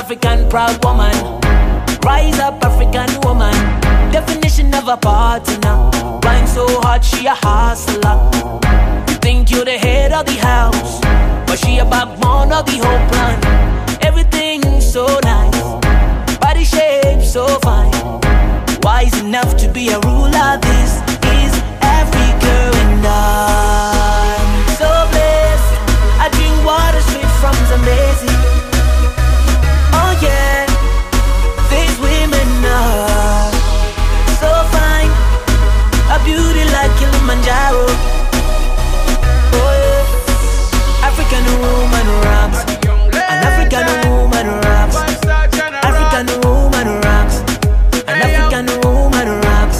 African proud woman. Rise up, African woman. Definition of a partner. Rhyme so hard, she a hustler. You think you're the head of the house, but she a backbone of the whole plan. Everything so nice, body shape so fine. Wise enough to be a ruler. This is Africa, and I'm so blessed. I drink water straight from Zambezi. Oh yeah, these women are so fine, a beauty like Kilimanjaro. Oh yeah, African woman rocks. An African woman rocks. African woman rocks. An African woman rocks.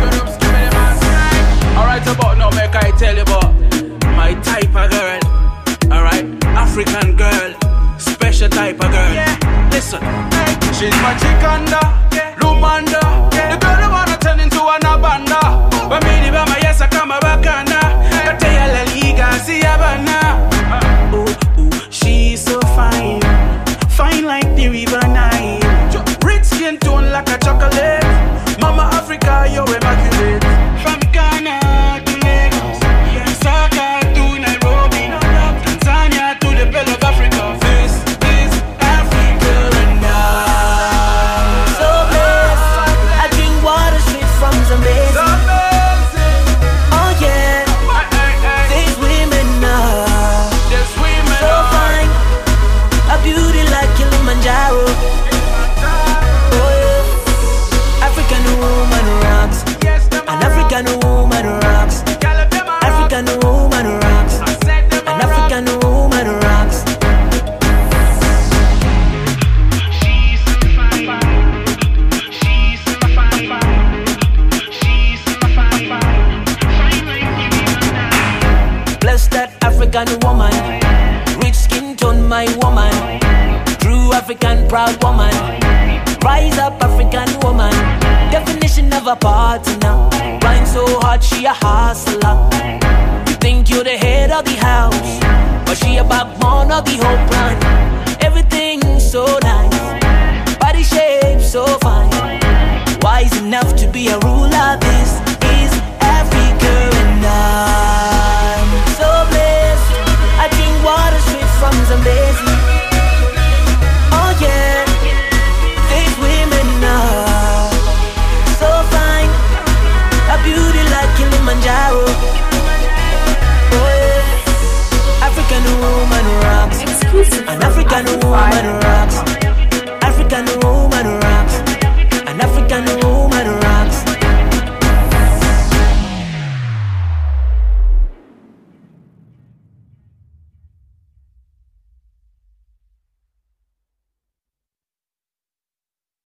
Alright, about now, make I tell you about my type of girl. Alright, African girl, special type of girl. Listen, she's my Chikanda, Lumanda. The girl who wanna turn into an abanda. But me, the mama, yes, I come a bacana. I tell you, La Liga, see a banana. She's so fine, fine like the river Nile. Rich skin tone like a chocolate. Mama Africa, you're immaculate. From Ghana to Lagos, Lusaka to Nairobi, Tanzania to the Pearl of Africa. This is Africa, and I'm so blessed. I drink water straight from Zambezi. Oh yeah, these women are so fine, a beauty like Kilimanjaro. Oh yeah, African woman rocks. An African woman rocks. African woman rocks. An African woman rocks. She's so fine. She's so fine. She's so fine. Fine like the river Nile. Bless that African woman. Rich skin tone, my woman. True African proud woman. Rise up, African woman. Definition of a partner. Rhyme so hard, she a hustler. You think you're the head of the house, but she a backbone of the whole plan. Everything so nice, body shape so fine. Wise enough to be a